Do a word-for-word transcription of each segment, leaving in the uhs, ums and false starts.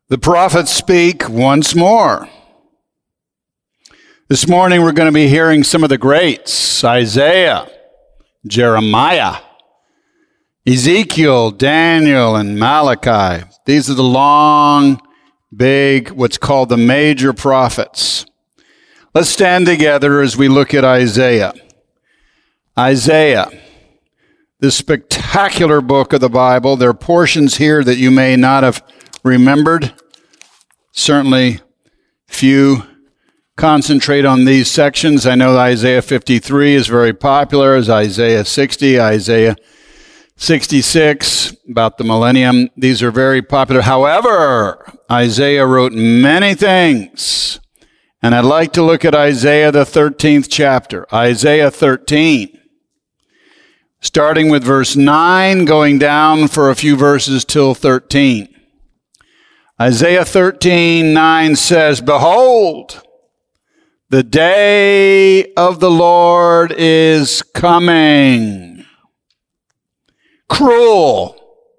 The prophets speak once more. This morning we're going to be hearing some of the greats: Isaiah, Jeremiah, Ezekiel, Daniel, and Malachi. These are the long, big, what's called the major prophets. Let's stand together as we look at Isaiah. Isaiah, the spectacular book of the Bible. There are portions here that you may not have remembered. Certainly few concentrate on these sections. I know Isaiah fifty-three is very popular, as Isaiah sixty, Isaiah sixty-six, about the millennium. These are very popular. However, Isaiah wrote many things. And I'd like to look at Isaiah, the thirteenth chapter. Isaiah thirteen. Starting with verse nine, going down for a few verses till thirteen. Isaiah thirteen nine says, "Behold, the day of the Lord is coming, cruel,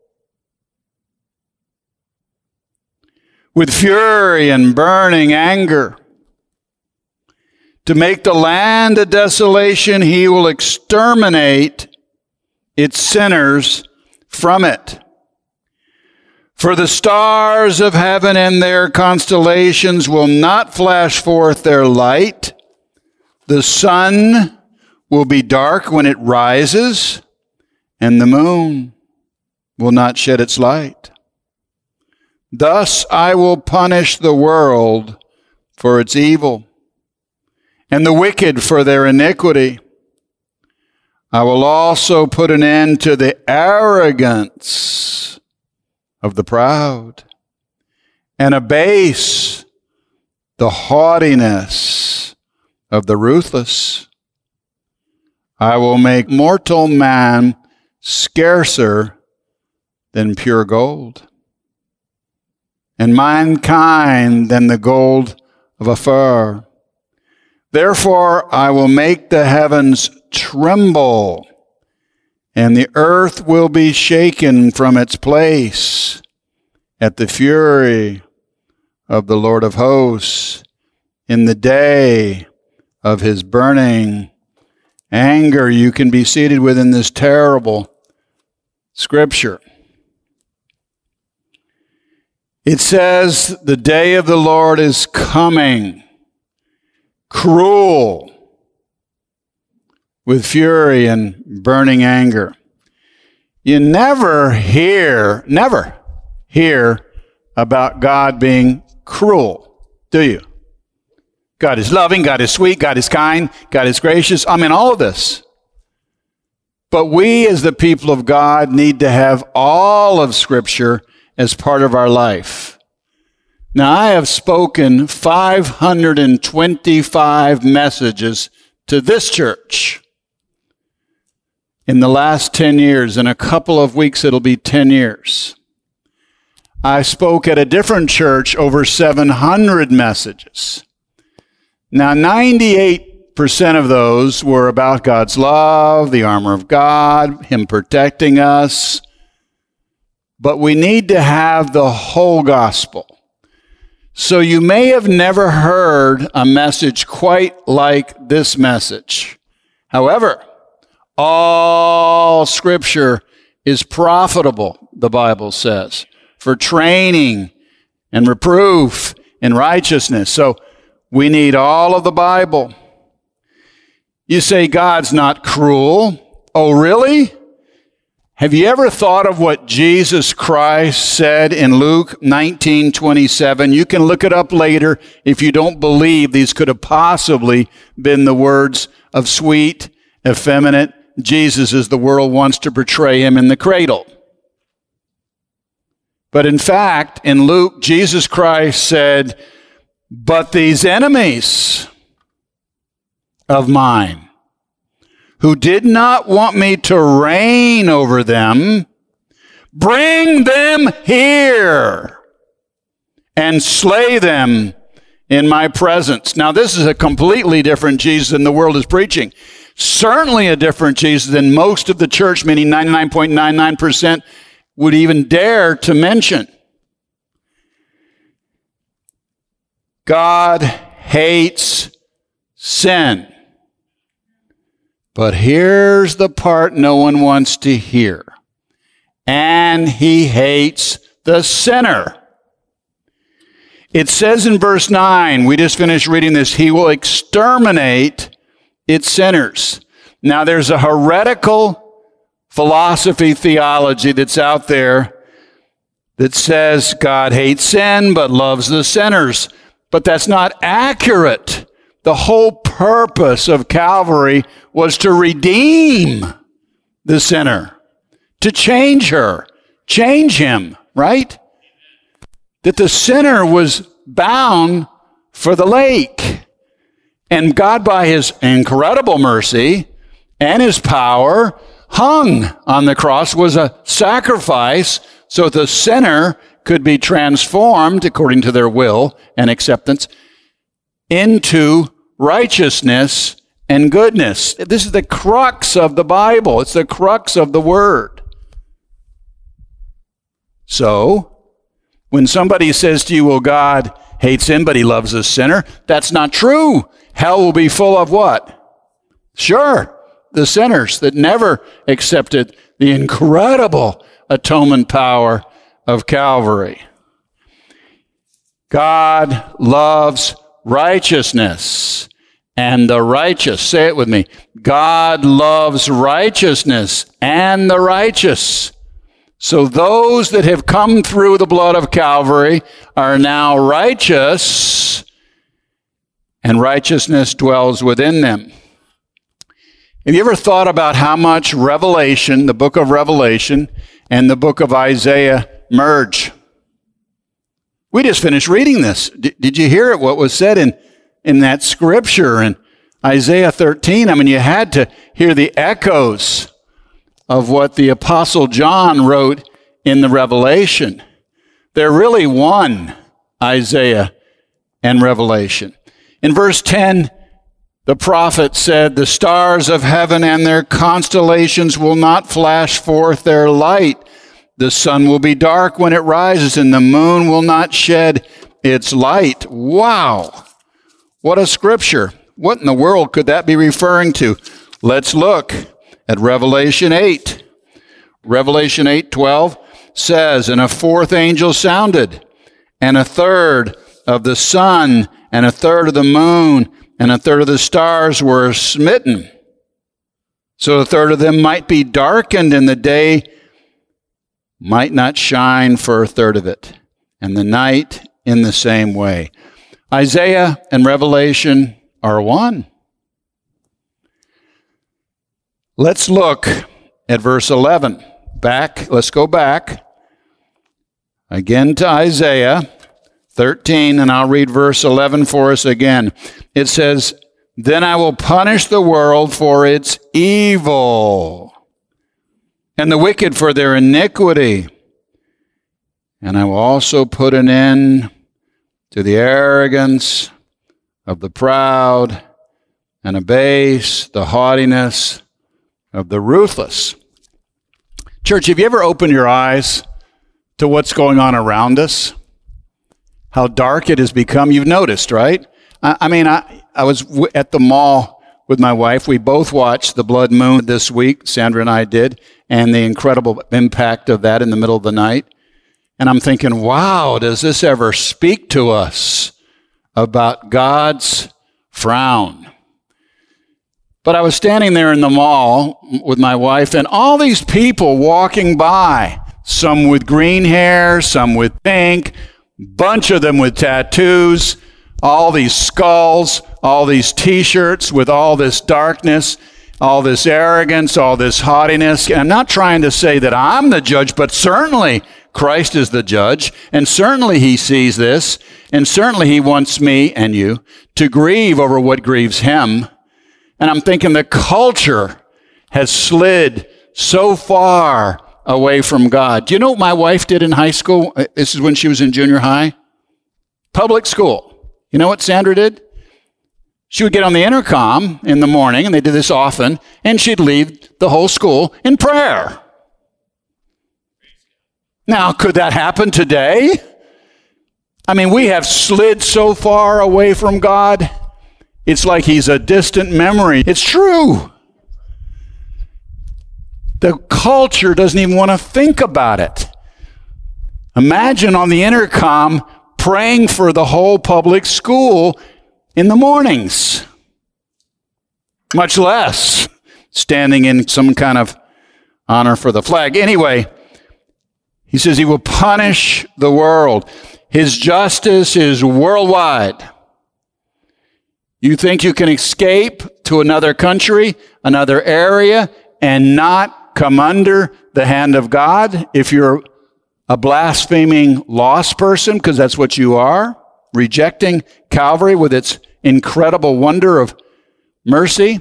with fury and burning anger. To make the land a desolation, he will exterminate its sinners from it. For the stars of heaven and their constellations will not flash forth their light. The sun will be dark when it rises, and the moon will not shed its light. Thus I will punish the world for its evil, and the wicked for their iniquity. I will also put an end to the arrogance of the proud, and abase the haughtiness of the ruthless. I will make mortal man scarcer than pure gold, and mankind than the gold of a fir. Therefore I will make the heavens tremble, and the earth will be shaken from its place at the fury of the Lord of hosts in the day of his burning anger." You can be seated within this terrible scripture. It says, the day of the Lord is coming, cruel, with fury and burning anger. You never hear, never hear about God being cruel, do you? God is loving, God is sweet, God is kind, God is gracious. I mean, all of this. But we as the people of God need to have all of Scripture as part of our life. Now, I have spoken five hundred twenty-five messages to this church in the last ten years. In a couple of weeks, it'll be ten years. I spoke at a different church over seven hundred messages. Now, ninety-eight percent of those were about God's love, the armor of God, Him protecting us. But we need to have the whole gospel. So you may have never heard a message quite like this message. However, all Scripture is profitable, the Bible says, for training and reproof in righteousness. So we need all of the Bible. You say God's not cruel. Oh, really? Have you ever thought of what Jesus Christ said in Luke nineteen twenty-seven? You can look it up later if you don't believe these could have possibly been the words of sweet, effeminate Jesus as the world wants to portray him in the cradle. But in fact, in Luke, Jesus Christ said, "But these enemies of mine, who did not want me to reign over them, bring them here and slay them in my presence." Now, this is a completely different Jesus than the world is preaching. Certainly a different Jesus than most of the church, meaning ninety-nine point nine nine percent, would even dare to mention. God hates sin. But here's the part no one wants to hear. And he hates the sinner. It says in verse nine, we just finished reading this, he will exterminate its sinners. Now there's a heretical philosophy, theology that's out there that says God hates sin but loves the sinners. But that's not accurate. The whole purpose of Calvary was to redeem the sinner, to change her, change him, right? That the sinner was bound for the lake. And God, by his incredible mercy and his power, hung on the cross, was a sacrifice so the sinner could be transformed, according to their will and acceptance, into righteousness and goodness. This is the crux of the Bible. It's the crux of the Word. So, when somebody says to you, well, God hates sin, but he loves a sinner, that's not true. Hell will be full of what? Sure, the sinners that never accepted the incredible atonement power of Calvary. God loves righteousness and the righteous. Say it with me. God loves righteousness and the righteous. So those that have come through the blood of Calvary are now righteous, and righteousness dwells within them. Have you ever thought about how much Revelation, the book of Revelation, and the book of Isaiah merge? We just finished reading this. D- did you hear it? What was said in, in that scripture in Isaiah thirteen? I mean, you had to hear the echoes of what the Apostle John wrote in the Revelation. They're really one, Isaiah and Revelation. In verse ten, the prophet said, the stars of heaven and their constellations will not flash forth their light. The sun will be dark when it rises, and the moon will not shed its light. Wow! What a scripture. What in the world could that be referring to? Let's look at Revelation eight. Revelation eight twelve says, and a fourth angel sounded, and a third of the sun, and a third of the moon, and a third of the stars were smitten. So a third of them might be darkened, and the day might not shine for a third of it, and the night in the same way. Isaiah and Revelation are one. Let's look at verse eleven. Back, let's go back again to Isaiah thirteen, and I'll read verse eleven for us again. It says, then I will punish the world for its evil, and the wicked for their iniquity. And I will also put an end to the arrogance of the proud, and abase the haughtiness of the ruthless. Church, have you ever opened your eyes to what's going on around us? How dark it has become? You've noticed, right? I, I mean, I, I was w- at the mall with my wife. We both watched the blood moon this week, Sandra and I did, and the incredible impact of that in the middle of the night. And I'm thinking, wow, does this ever speak to us about God's frown? But I was standing there in the mall with my wife, and all these people walking by, some with green hair, some with pink, bunch of them with tattoos, all these skulls, all these T-shirts with all this darkness, all this arrogance, all this haughtiness. And I'm not trying to say that I'm the judge, but certainly Christ is the judge, and certainly he sees this, and certainly he wants me and you to grieve over what grieves him. And I'm thinking the culture has slid so far away from God. Do you know what my wife did in high school? This is when she was in junior high. Public school. You know what Sandra did? She would get on the intercom in the morning, and they did this often, and she'd lead the whole school in prayer. Now, could that happen today? I mean, we have slid so far away from God, it's like he's a distant memory. It's true. The culture doesn't even want to think about it. Imagine on the intercom praying for the whole public school in the mornings, much less standing in some kind of honor for the flag. Anyway, he says he will punish the world. His justice is worldwide. You think you can escape to another country, another area, and not come under the hand of God if you're a blaspheming lost person, because that's what you are, rejecting Calvary with its incredible wonder of mercy?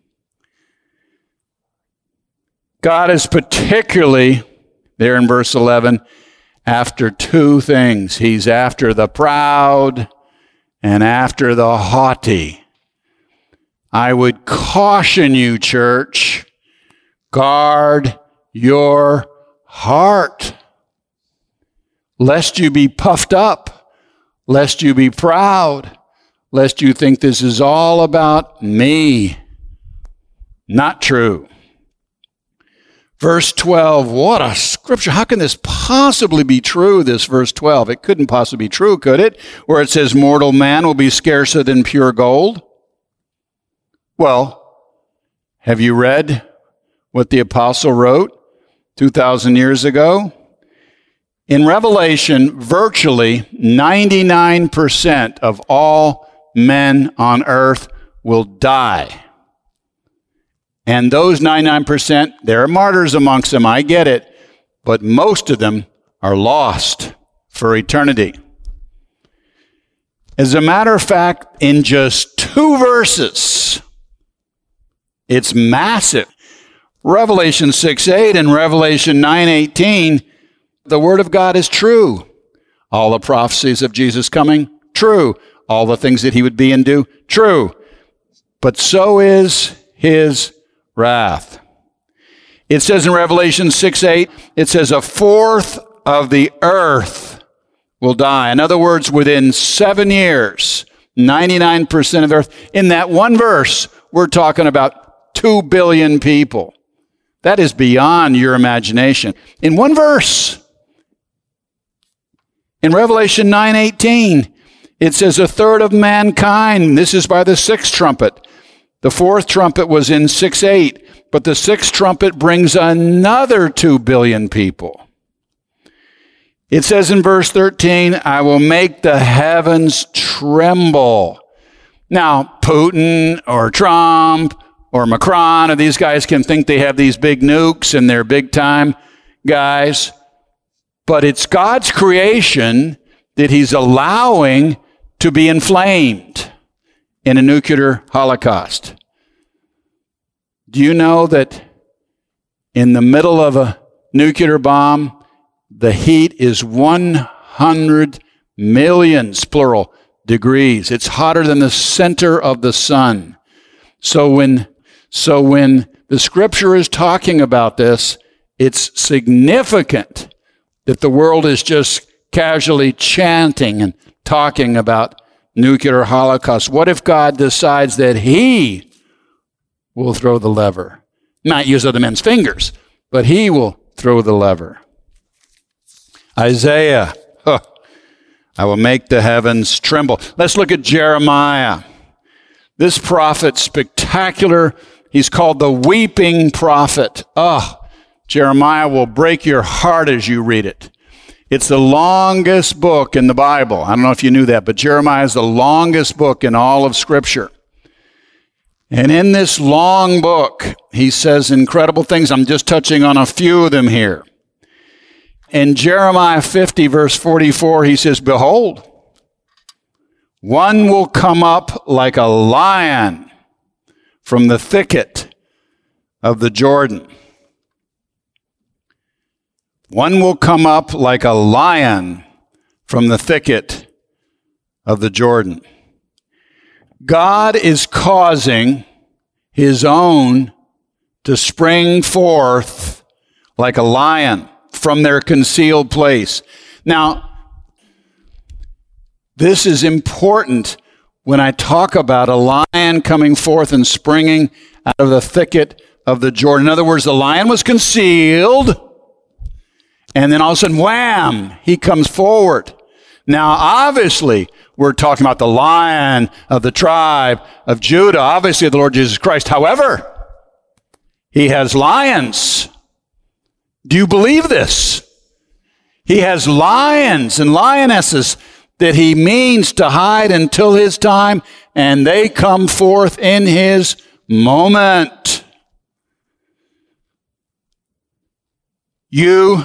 God is particularly, there in verse eleven, after two things. He's after the proud and after the haughty. I would caution you, church, guard your heart, lest you be puffed up, lest you be proud, lest you think this is all about me. Not true. Verse twelve, what a scripture. How can this possibly be true, this verse twelve? It couldn't possibly be true, could it? Where it says, mortal man will be scarcer than pure gold. Well, have you read what the apostle wrote two thousand years ago? In Revelation, virtually ninety-nine percent of all men on earth will die. And those ninety-nine percent, there are martyrs amongst them, I get it, but most of them are lost for eternity. As a matter of fact, in just two verses, it's massive. Revelation six eight and Revelation nine eighteen, the Word of God is true. All the prophecies of Jesus coming, true. All the things that he would be and do, true. But so is his wrath. It says in Revelation six eight, it says a fourth of the earth will die. In other words, within seven years, ninety-nine percent of the earth. In that one verse, we're talking about two billion people. That is beyond your imagination. In one verse, in Revelation nine eighteen, it says a third of mankind. This is by the sixth trumpet. The fourth trumpet was in six eight, but the sixth trumpet brings another two billion people. It says in verse thirteen, I will make the heavens tremble. Now, Putin or Trump or Macron or these guys can think they have these big nukes and they're big time guys, but it's God's creation that he's allowing to be inflamed in a nuclear holocaust. Do you know that in the middle of a nuclear bomb, the heat is one hundred millions, plural, degrees. It's hotter than the center of the sun. So when, so when the scripture is talking about this, it's significant that the world is just casually chanting and talking about nuclear holocaust. What if God decides that he will throw the lever? Not use other men's fingers, but he will throw the lever. Isaiah, huh, I will make the heavens tremble. Let's look at Jeremiah. This prophet, spectacular. He's called the weeping prophet. Oh, Jeremiah will break your heart as you read it. It's the longest book in the Bible. I don't know if you knew that, but Jeremiah is the longest book in all of Scripture. And in this long book, he says incredible things. I'm just touching on a few of them here. In Jeremiah fifty, verse forty-four, he says, behold, one will come up like a lion from the thicket of the Jordan. One will come up like a lion from the thicket of the Jordan. God is causing his own to spring forth like a lion from their concealed place. Now, This is important when I talk about a lion coming forth and springing out of the thicket of the Jordan. In other words, the lion was concealed, and then all of a sudden, wham, he comes forward. Now, obviously, we're talking about the lion of the tribe of Judah, obviously the Lord Jesus Christ. However, he has lions. Do you believe this? He has lions and lionesses that he means to hide until his time, and they come forth in his moment. You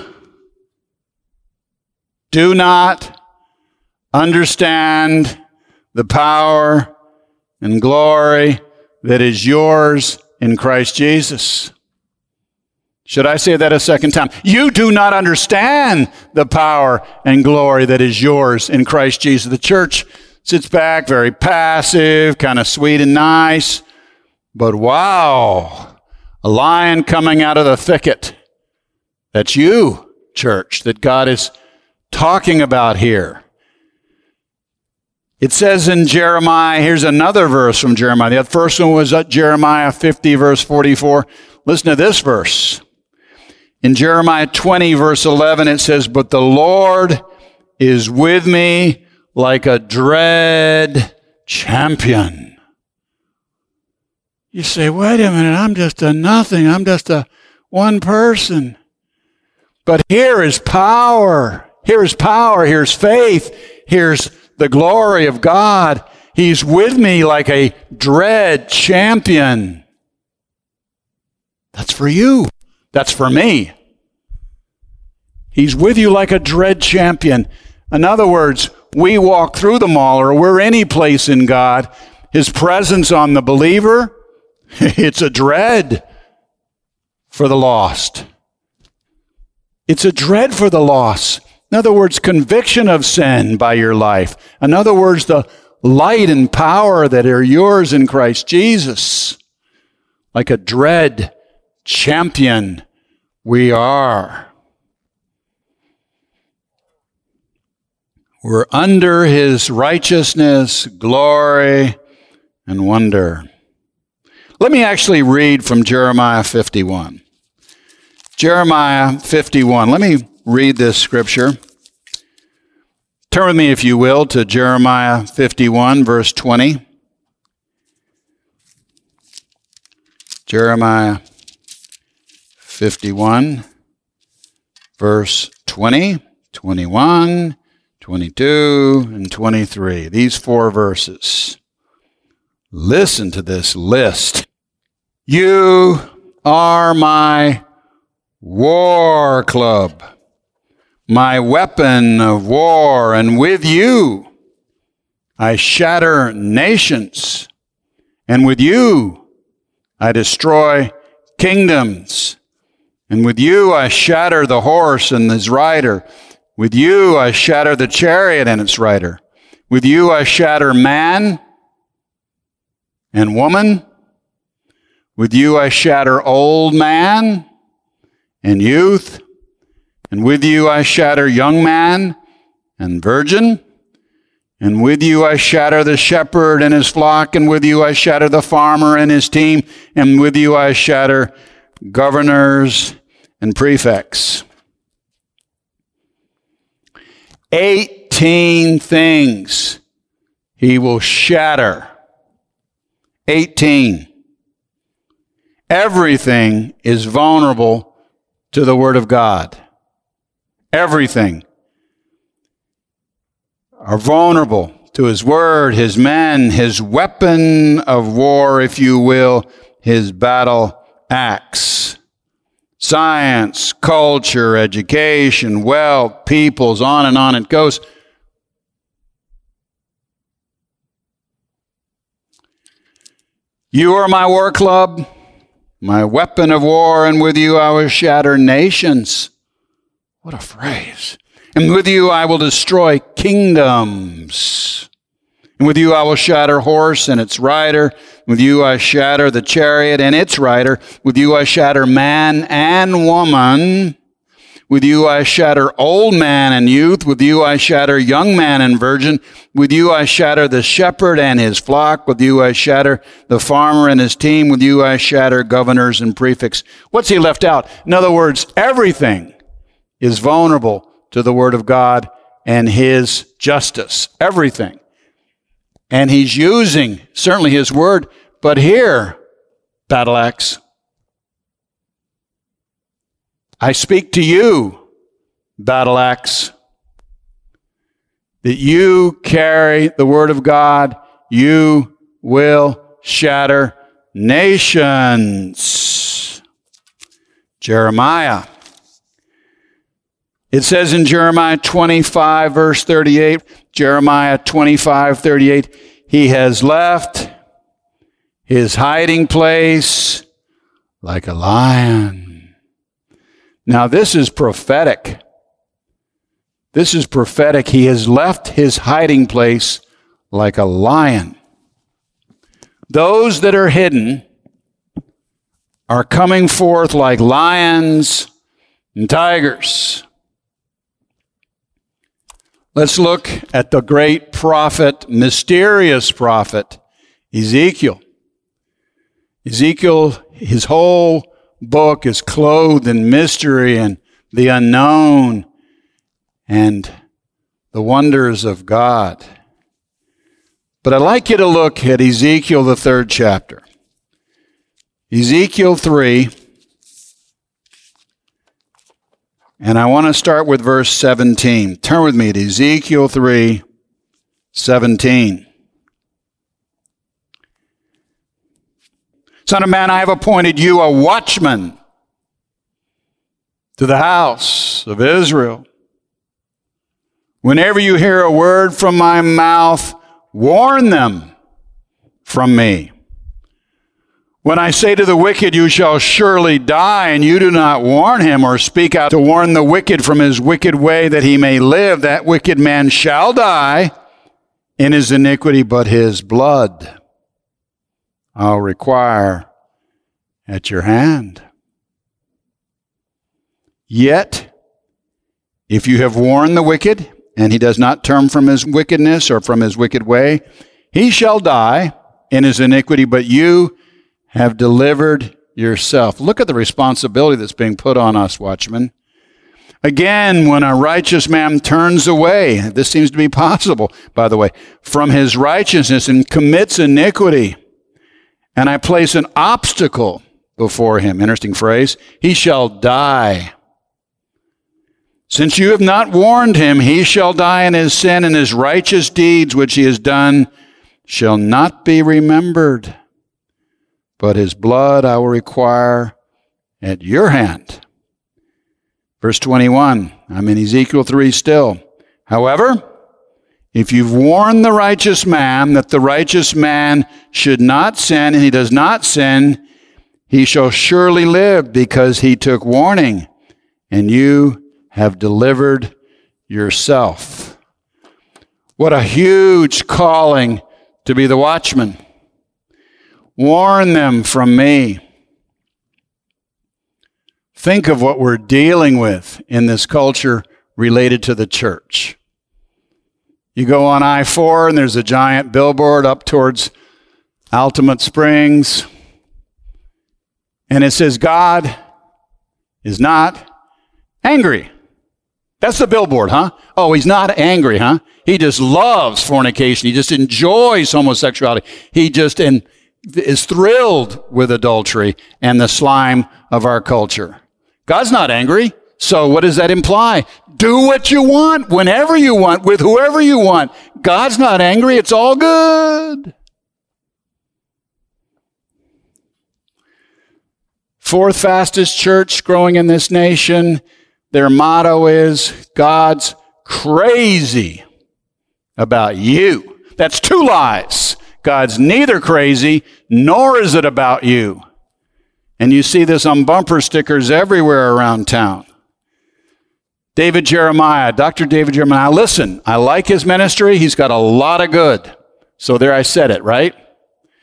do not understand the power and glory that is yours in Christ Jesus. Should I say that a second time? You do not understand the power and glory that is yours in Christ Jesus. The church sits back, very passive, kind of sweet and nice. But wow, a lion coming out of the thicket. That's you, church, that God is talking about here. It says in Jeremiah, here's another verse from Jeremiah. The first one was at Jeremiah fifty, verse forty-four. Listen to this verse. In Jeremiah twenty, verse eleven, it says, "But the Lord is with me like a dread champion." You say, wait a minute, I'm just a nothing. I'm just a one person. But here is power. Here is power. Here's faith. Here's the glory of God. He's with me like a dread champion. That's for you. That's for me. He's with you like a dread champion. In other words, we walk through the mall or we're any place in God. His presence on the believer, it's a dread for the lost. It's a dread for the lost. In other words, conviction of sin by your life. In other words, the light and power that are yours in Christ Jesus. Like a dread champion we are. We're under his righteousness, glory, and wonder. Let me actually read from Jeremiah fifty-one. Jeremiah fifty-one. Let me read this scripture. Turn with me, if you will, to Jeremiah fifty-one, verse twenty. Jeremiah fifty-one, verse twenty, twenty-one, twenty-two, and twenty-three. These four verses. Listen to this list. You are my war club, my weapon of war, and with you I shatter nations, and with you I destroy kingdoms, and with you I shatter the horse and his rider. With you I shatter the chariot and its rider. With you I shatter man and woman. With you I shatter old man and youth. And with you I shatter young man and virgin. And with you I shatter the shepherd and his flock. And with you I shatter the farmer and his team. And with you I shatter governors and prefects. Eighteen things he will shatter. Eighteen. Everything is vulnerable to the Word of God. Everything are vulnerable to His Word, His men, His weapon of war, if you will, His battle axe. Science, culture, education, wealth, peoples, on and on it goes. You are my war club, my weapon of war, and with you I will shatter nations. What a phrase. And with you I will destroy kingdoms. And with you I will shatter horse and its rider. With you I shatter the chariot and its rider. With you I shatter man and woman. With you I shatter old man and youth. With you I shatter young man and virgin. With you I shatter the shepherd and his flock. With you I shatter the farmer and his team. With you I shatter governors and prefects. What's he left out? In other words, everything is vulnerable to the word of God and his justice. Everything. And he's using certainly his word, but here, battle axe, I speak to you, battle axe, that you carry the word of God, you will shatter nations. Jeremiah. It says in Jeremiah twenty-five, verse thirty-eight, Jeremiah twenty-five, thirty-eight, he has left his hiding place like a lion. Now this is prophetic. This is prophetic. He has left his hiding place like a lion. Those that are hidden are coming forth like lions and tigers. Let's look at the great prophet, mysterious prophet, Ezekiel. Ezekiel, his whole book is clothed in mystery and the unknown and the wonders of God. But I'd like you to look at Ezekiel, the third chapter. Ezekiel three. And I want to start with verse seventeen. Turn with me to Ezekiel three, seventeen. Son of man, I have appointed you a watchman to the house of Israel. Whenever you hear a word from my mouth, warn them from me. When I say to the wicked, you shall surely die, and you do not warn him or speak out to warn the wicked from his wicked way that he may live, that wicked man shall die in his iniquity, but his blood I'll require at your hand. Yet, if you have warned the wicked, and he does not turn from his wickedness or from his wicked way, he shall die in his iniquity, but you have delivered yourself. Look at the responsibility that's being put on us, watchmen. Again, when a righteous man turns away, this seems to be possible, by the way, from his righteousness and commits iniquity, and I place an obstacle before him, interesting phrase, he shall die. Since you have not warned him, he shall die in his sin, and his righteous deeds which he has done shall not be remembered. But his blood I will require at your hand. Verse twenty-one, I'm in Ezekiel three still. However, if you've warned the righteous man that the righteous man should not sin, and he does not sin, he shall surely live because he took warning, and you have delivered yourself. What a huge calling to be the watchman. Warn them from me. Think of what we're dealing with in this culture related to the church. You go on I four and there's a giant billboard up towards Altamont Springs. And it says, God is not angry. That's the billboard, huh? Oh, he's not angry, huh? He just loves fornication. He just enjoys homosexuality. He just in, is thrilled with adultery and the slime of our culture. God's not angry. So what does that imply? Do what you want, whenever you want, with whoever you want. God's not angry. It's all good. Fourth fastest church growing in this nation. Their motto is, God's crazy about you. That's two lies. God's neither crazy, nor is it about you. And you see this on bumper stickers everywhere around town. David Jeremiah, Doctor David Jeremiah. Listen, I like his ministry. He's got a lot of good. So there I said it, right? A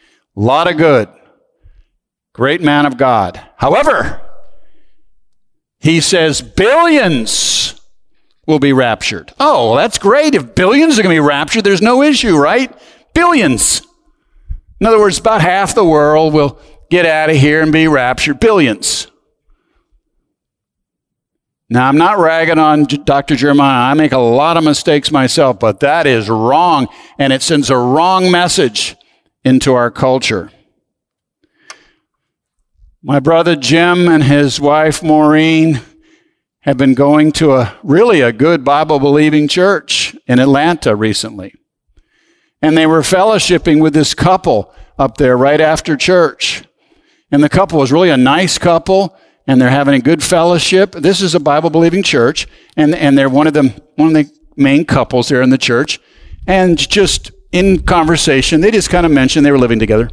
lot of good. Great man of God. However, He says billions will be raptured. Oh, well, that's great. If billions are going to be raptured, there's no issue, right? Billions. In other words, about half the world will get out of here and be raptured. Billions. Now, I'm not ragging on Doctor Jeremiah. I make a lot of mistakes myself, but that is wrong, and it sends a wrong message into our culture. My brother Jim and his wife Maureen have been going to a really a good Bible-believing church in Atlanta recently. And they were fellowshipping with this couple up there right after church. And the couple was really a nice couple, and they're having a good fellowship. This is a Bible-believing church, and, and they're one of the one of the main couples there in the church. And just in conversation, they just kind of mentioned they were living together.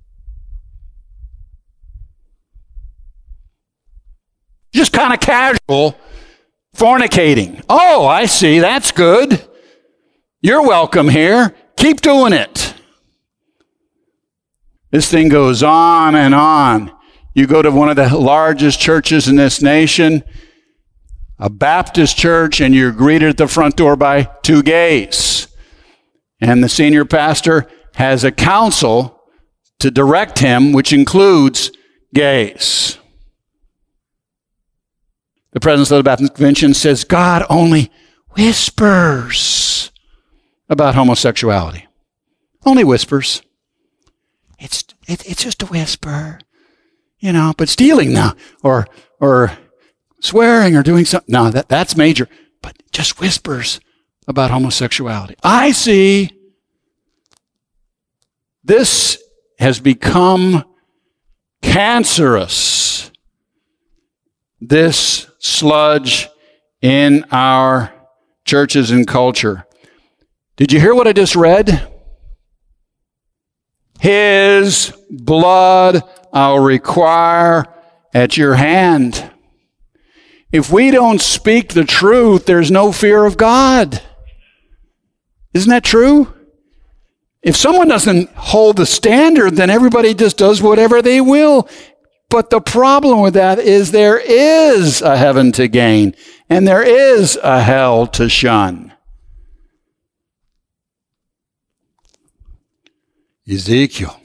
Just kind of casual fornicating. Oh, I see. That's good. You're welcome here. Keep doing it. This thing goes on and on. You go to one of the largest churches in this nation, a Baptist church, and you're greeted at the front door by two gays. And the senior pastor has a counsel to direct him, which includes gays. The president of the Baptist Convention says God only whispers about homosexuality. Only whispers. It's it, it's just a whisper, you know. But stealing now, or or swearing, or doing something, no, that that's major. But just whispers about homosexuality. I see. This has become cancerous. This sludge in our churches and culture. Did you hear what I just read? His blood I'll require at your hand. If we don't speak the truth, there's no fear of God. Isn't that true? If someone doesn't hold the standard, then everybody just does whatever they will. But the problem with that is there is a heaven to gain, and there is a hell to shun. Ezekiel.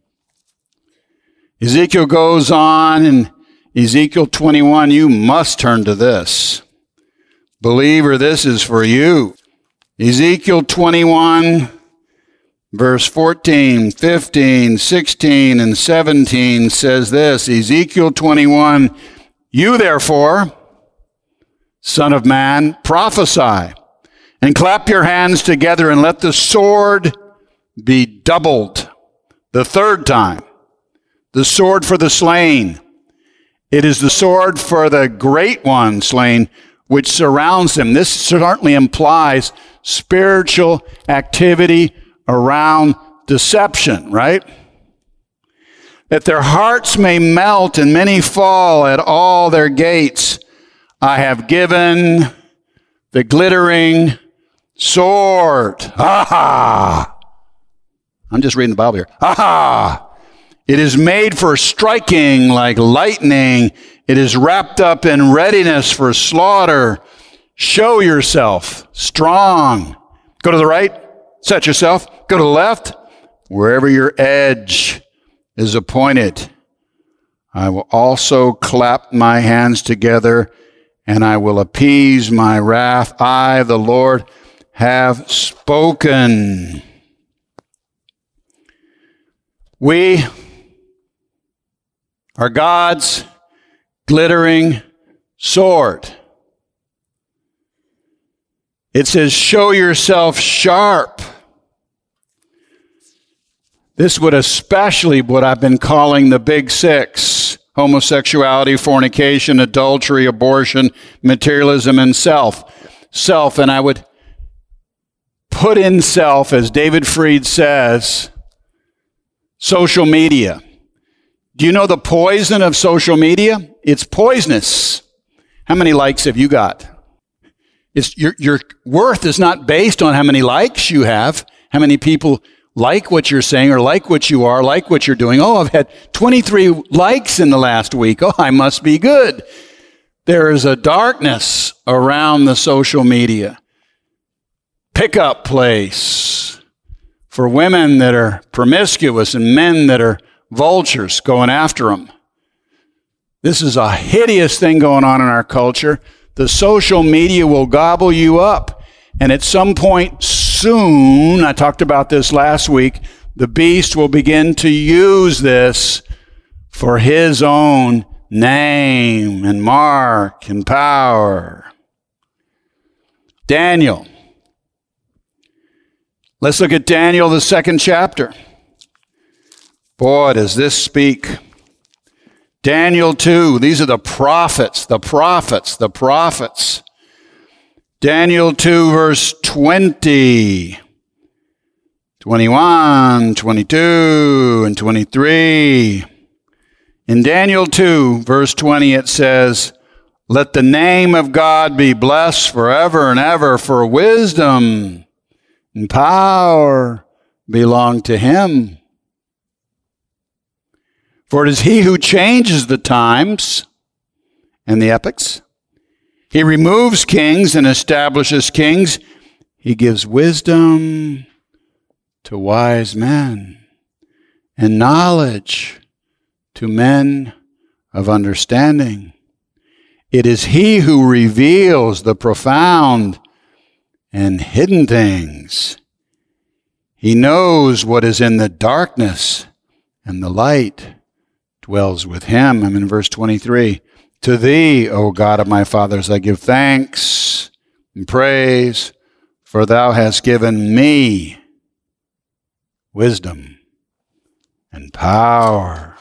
Ezekiel goes on in Ezekiel twenty-one, you must turn to this. Believer, this is for you. Ezekiel twenty-one, verse fourteen, fifteen, sixteen, and seventeen says this. Ezekiel twenty-one, you therefore, son of man, prophesy, and clap your hands together, and let the sword be doubled the third time. The sword for the slain. It is the sword for the great one slain, which surrounds them. This certainly implies spiritual activity around deception, right? That their hearts may melt and many fall at all their gates. I have given the glittering sword. Ha ha! I'm just reading the Bible here. Ha ha! It is made for striking like lightning. It is wrapped up in readiness for slaughter. Show yourself strong. Go to the right. Set yourself. Go to the left. Wherever your edge is appointed. I will also clap my hands together, and I will appease my wrath. I, the Lord, have spoken. We are God's glittering sword. It says, show yourself sharp. This would especially what I've been calling the big six: homosexuality, fornication, adultery, abortion, materialism, and self. Self, and I would put in self, as David Fried says, social media. Do you know the poison of social media? It's poisonous. How many likes have you got? It's, your, your worth is not based on how many likes you have, how many people like what you're saying or like what you are, like what you're doing. Oh, I've had twenty-three likes in the last week. Oh, I must be good. There is a darkness around the social media pickup place for women that are promiscuous and men that are vultures going after them. This is a hideous thing going on in our culture. The social media will gobble you up. And at some point soon, I talked about this last week, the beast will begin to use this for his own name and mark and power. Daniel. Let's look at Daniel, the second chapter. Boy, does this speak. Daniel two, these are the prophets, the prophets, the prophets. Daniel two, verse twenty, twenty-one, twenty-two, and twenty-three. In Daniel two, verse twenty, it says, "Let the name of God be blessed forever and ever, for wisdom and power belong to him. For it is he who changes the times and the epochs. He removes kings and establishes kings. He gives wisdom to wise men and knowledge to men of understanding. It is he who reveals the profound and hidden things. He knows what is in the darkness, and the light dwells with him." I'm in verse twenty-three. "To thee, O God of my fathers, I give thanks and praise, for thou hast given me wisdom and power."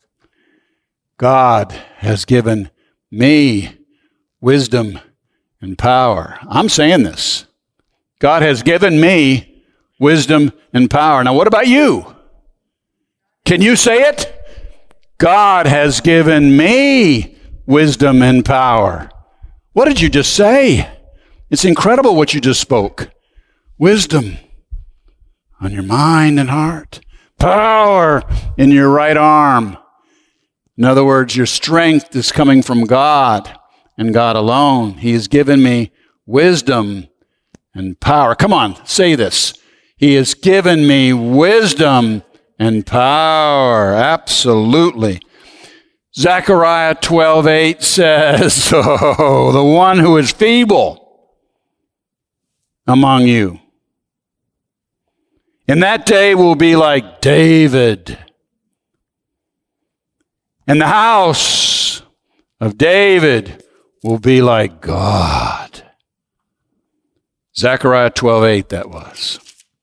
God has given me wisdom and power. I'm saying this. God has given me wisdom and power. Now, what about you? Can you say it? God has given me wisdom and power. What did you just say? It's incredible what you just spoke. Wisdom on your mind and heart. Power in your right arm. In other words, your strength is coming from God and God alone. He has given me wisdom and power. Come on, say this. He has given me wisdom and power. Absolutely. Zechariah twelve eight says, "Oh, the one who is feeble among you in that day will be like David. And the house of David will be like God." Zechariah twelve eight, that was.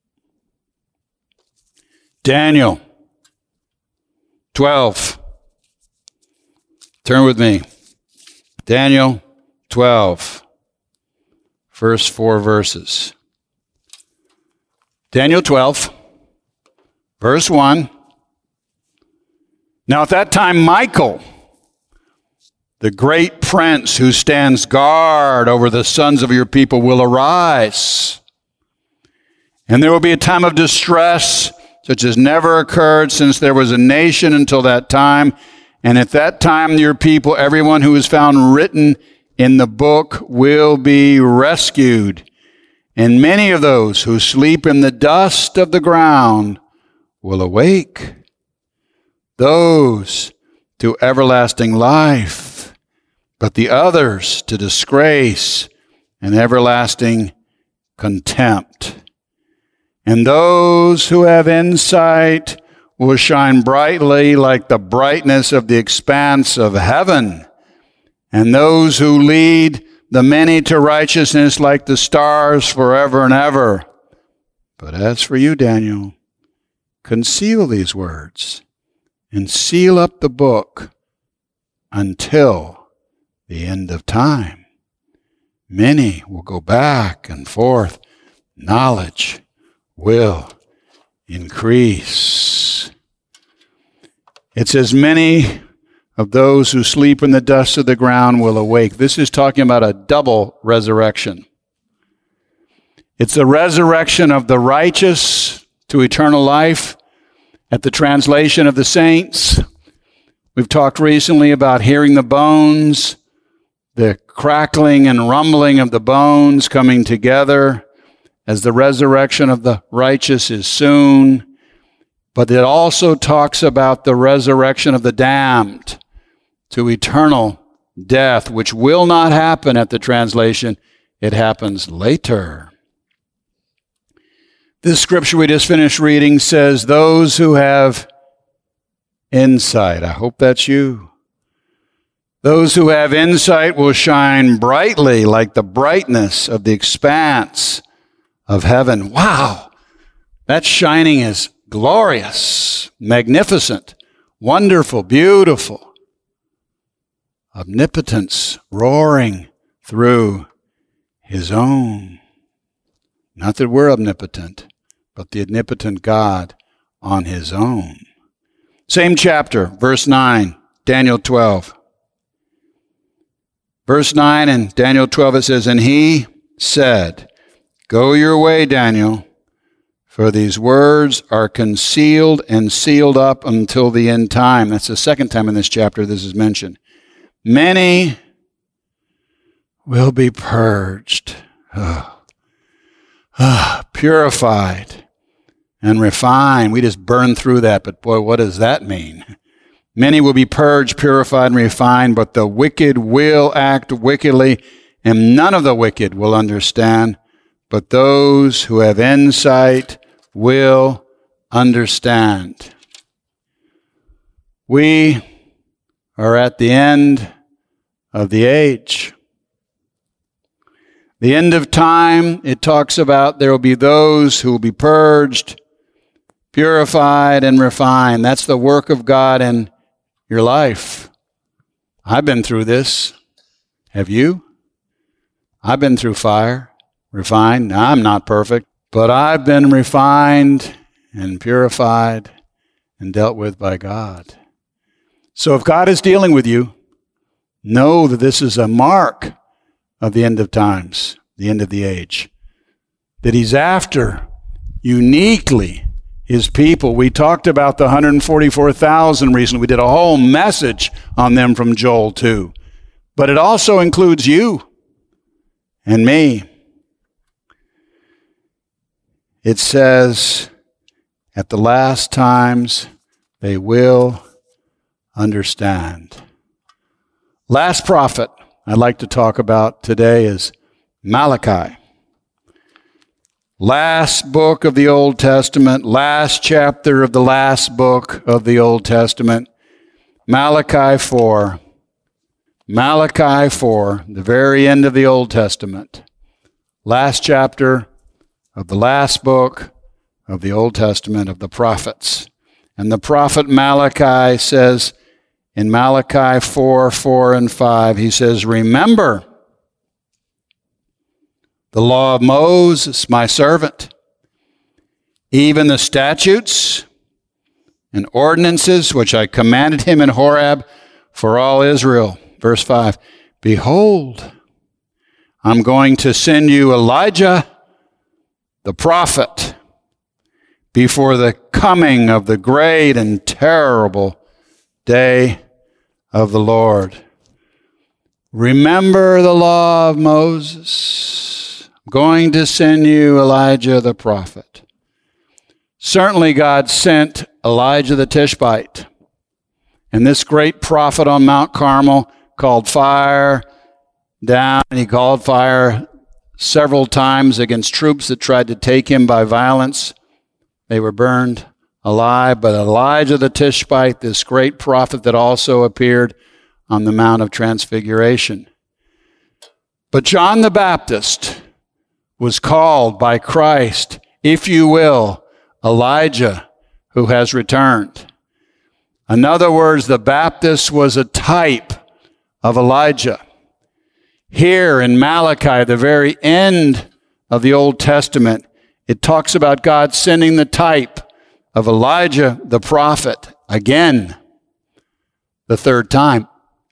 Daniel twelve. Turn with me. Daniel twelve. First four verses. Daniel twelve, verse one. "Now at that time Michael, the great prince who stands guard over the sons of your people, will arise. And there will be a time of distress such as never occurred since there was a nation until that time. And at that time your people, everyone who is found written in the book, will be rescued. And many of those who sleep in the dust of the ground will awake. Those to everlasting life, but the others to disgrace and everlasting contempt. And those who have insight will shine brightly like the brightness of the expanse of heaven. And those who lead the many to righteousness like the stars forever and ever. But as for you, Daniel, conceal these words and seal up the book until the end of time. Many will go back and forth. Knowledge will increase. It says, many of those who sleep in the dust of the ground will awake. This is talking about a double resurrection. It's the resurrection of the righteous to eternal life at the translation of the saints. We've talked recently about hearing the bones the crackling and rumbling of the bones coming together, as the resurrection of the righteous is soon. But it also talks about the resurrection of the damned to eternal death, which will not happen at the translation. It happens later. This scripture we just finished reading says, those who have insight. I hope that's you. Those who have insight will shine brightly like the brightness of the expanse of heaven. Wow, that shining is glorious, magnificent, wonderful, beautiful. Omnipotence roaring through his own. Not that we're omnipotent, but the omnipotent God on his own. Same chapter, verse nine, Daniel twelve. Verse nine in Daniel twelve, it says, and he said, go your way, Daniel, for these words are concealed and sealed up until the end time. That's the second time in this chapter this is mentioned. Many will be purged, oh. oh, purified, and refined. We just burned through that, but boy, what does that mean? Many will be purged, purified, and refined, but the wicked will act wickedly, and none of the wicked will understand, but those who have insight will understand. We are at the end of the age. The end of time, it talks about there will be those who will be purged, purified, and refined. That's the work of God in your life. I've been through this. Have you? I've been through fire, refined. Now, I'm not perfect, but I've been refined and purified and dealt with by God. So if God is dealing with you, know that this is a mark of the end of times, the end of the age. That he's after uniquely his people. We talked about the one hundred forty-four thousand recently. We did a whole message on them from Joel two. But it also includes you and me. It says, at the last times, they will understand. Last prophet I'd like to talk about today is Malachi. Last book of the Old Testament, last chapter of the last book of the Old Testament, Malachi four. Malachi four, the very end of the Old Testament. Last chapter of the last book of the Old Testament of the prophets. And the prophet Malachi says in Malachi four, four and five, he says, remember the law of Moses, my servant, even the statutes and ordinances which I commanded him in Horeb for all Israel. Verse five, behold, I'm going to send you Elijah, the prophet, before the coming of the great and terrible day of the Lord. Remember the law of Moses. I'm going to send you Elijah the prophet. Certainly God sent Elijah the Tishbite. And this great prophet on Mount Carmel called fire down. He called fire several times against troops that tried to take him by violence. They were burned alive. But Elijah the Tishbite, this great prophet that also appeared on the Mount of Transfiguration. But John the Baptist was called by Christ, if you will, Elijah who has returned. In other words, the Baptist was a type of Elijah. Here in Malachi, the very end of the Old Testament, it talks about God sending the type of Elijah the prophet again, the third time.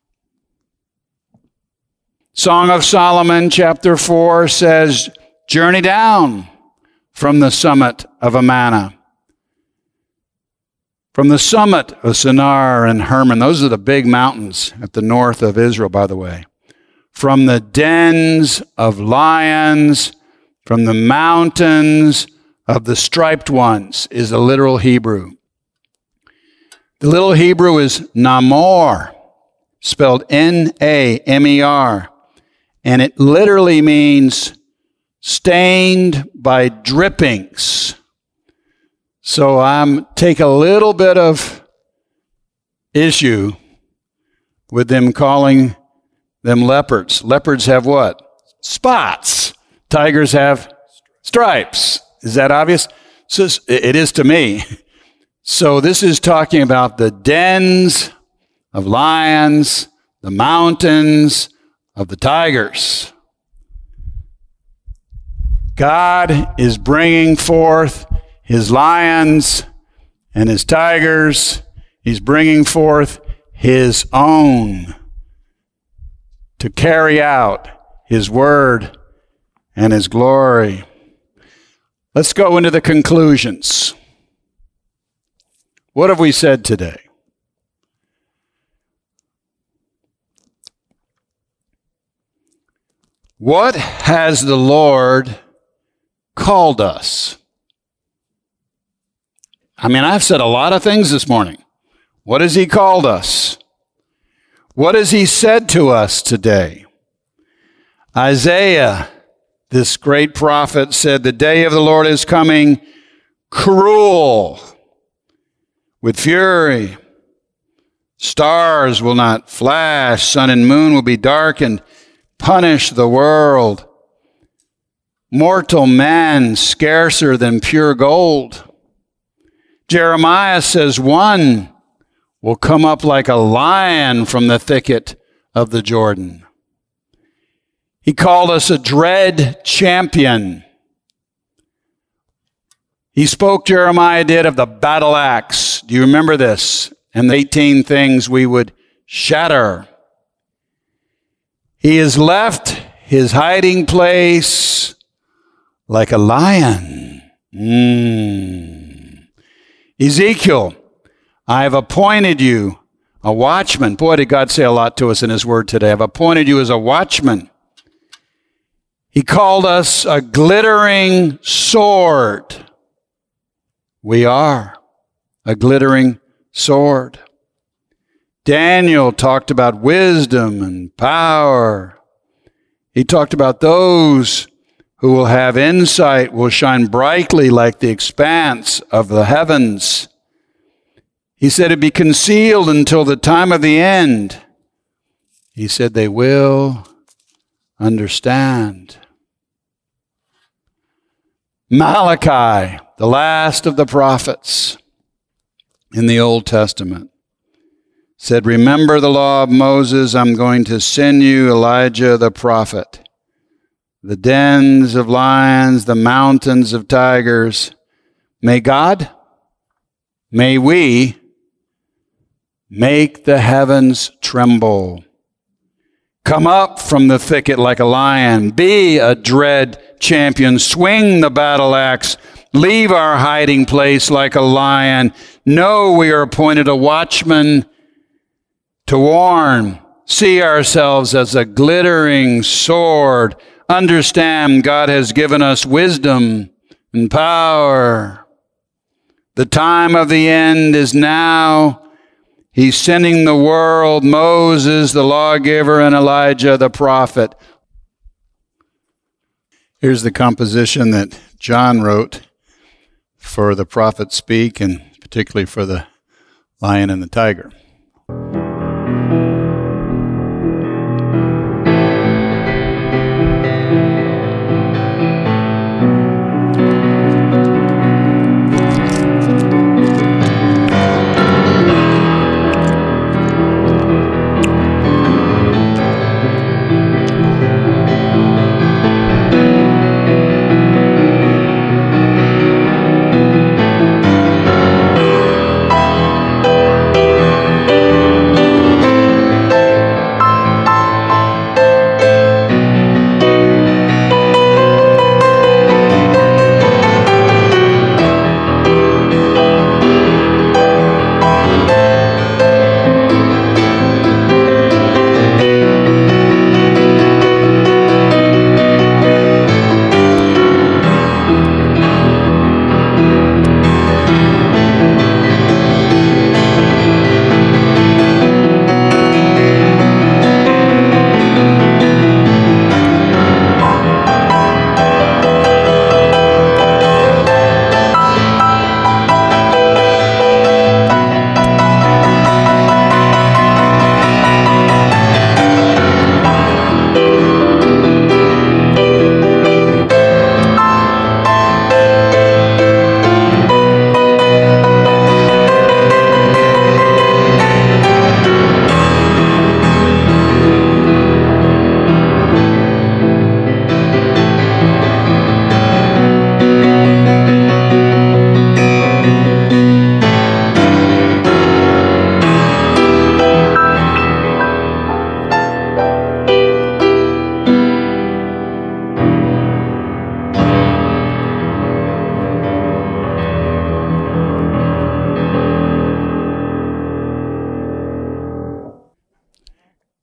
Song of Solomon, chapter four, says, journey down from the summit of Amana. From the summit of Sennaar and Hermon, those are the big mountains at the north of Israel, by the way. from the dens of lions, from the mountains of the striped ones, is the literal Hebrew. The literal Hebrew is namor, spelled N A M E R, and it literally means stained by drippings. So I'm take a little bit of issue with them calling them leopards. Leopards have what? Spots. Tigers have stripes. Is that obvious? So it is to me. So this is talking about the dens of lions, the mountains of the tigers. God is bringing forth his lions and his tigers. He's bringing forth his own to carry out his word and his glory. Let's go into the conclusions. What have we said today? What has the Lord called us? I mean, I've said a lot of things this morning. What has he called us? What has he said to us today? Isaiah, this great prophet, said, "The day of the Lord is coming, cruel, with fury. Stars will not flash, sun and moon will be darkened, punish the world. Mortal man scarcer than pure gold." Jeremiah says, "One will come up like a lion from the thicket of the Jordan." He called us a dread champion. He spoke, Jeremiah did, of the battle axe. Do you remember this? And the eighteen things we would shatter. He has left his hiding place like a lion. Mm. Ezekiel, "I have appointed you a watchman." Boy, did God say a lot to us in his word today. "I've appointed you as a watchman." He called us a glittering sword. We are a glittering sword. Daniel talked about wisdom and power. He talked about those who will have insight will shine brightly like the expanse of the heavens. He said it'd be concealed until the time of the end. He said they will understand. Malachi, the last of the prophets in the Old Testament, said, "Remember the law of Moses. I'm going to send you Elijah the prophet. The dens of lions, the mountains of tigers. May God, may we make the heavens tremble. Come up from the thicket like a lion. Be a dread champion. Swing the battle axe. Leave our hiding place like a lion. Know we are appointed a watchman to warn. See ourselves as a glittering sword. Understand God has given us wisdom and power. The time of the end is now. He's sending the world Moses, the lawgiver, and Elijah, the prophet." Here's the composition that John wrote for the prophet speak, and particularly for the lion and the tiger.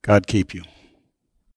God keep you.